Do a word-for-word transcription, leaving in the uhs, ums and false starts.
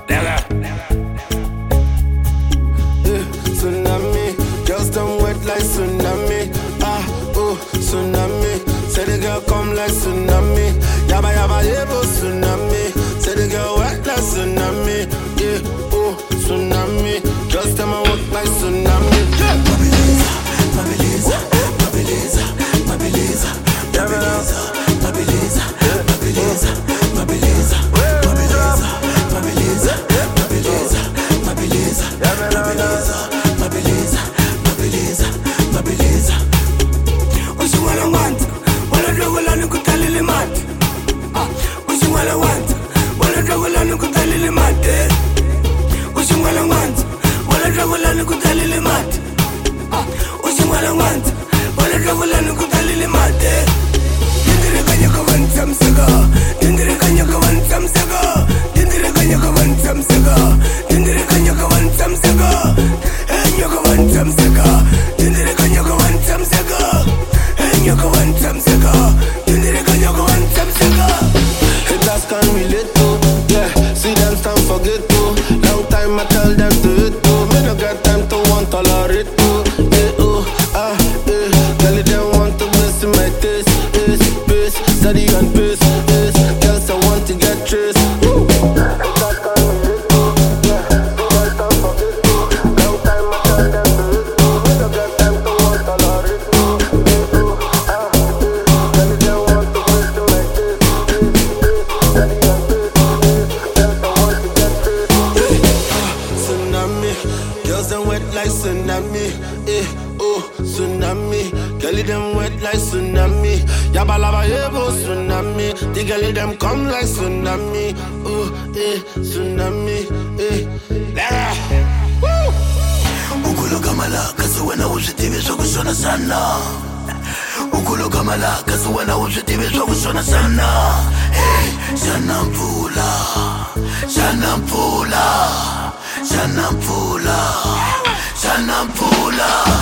Yeah, tsunami, girls them wet like tsunami. Ah, oh, tsunami. Say the girl come like tsunami. Yaba yaba yebo tsunami. Say the girl wet like tsunami. Yeah, oh, tsunami. Girls them a wet like tsunami. Yeah. Mabiliza, Mabiliza, Mabiliza, Mabiliza, Mabiliza, Mabiliza, Mabiliza, Mabiliza, Mabiliza, Mabiliza, Mabiliza, Mabiliza, Mabiliza, Mabiliza, Mabiliza. Ushwala want, wala dogala nukutalile mat. Ushwala want, wala dogala nukutalile mat. Ushwala want, wala dogala nukutalile mat. Ushwala want, wala dogala nukutalile mat. Dindire kanya kawan samsaga, dindire kanya kawan samsaga, dindire kanya kawan samsaga, dindire kanya kawan samsaga, enyo kawan samsaga, dindire kanya kawan samsaga, enyo kawan samsaga, dindire kanya kawan samsaga. Haters can relate to, yeah. See them stand forget to. Long time I tell them to hit to. Me no got time to want tolerate to. Yeah, oh, ah, yeah. Girl, they want to mess in my taste. Is pace, steady and pace. Is girls I want to get trace. Woo. Haters can relate to, yeah. See them stand forget to. Long time I tell them to hit to. Me no got time to want tolerate to. Yeah, oh, ah, yeah. Girl, they want to mess in my taste. Tsunami, girls them wet like tsunami. Eh, oh, tsunami. Girlie them wet like tsunami. Yaba laba yebo tsunami. The girlie them come like tsunami. Oh, eh, tsunami. Eh, yeah. Woo! Ukulu kamala kazi wena uzitivi zokushona sana. Ukulu kamala kazi wena uzitivi zokushona sana. Hey, shana mvula, shana mvula, shana mvula, shana mvula.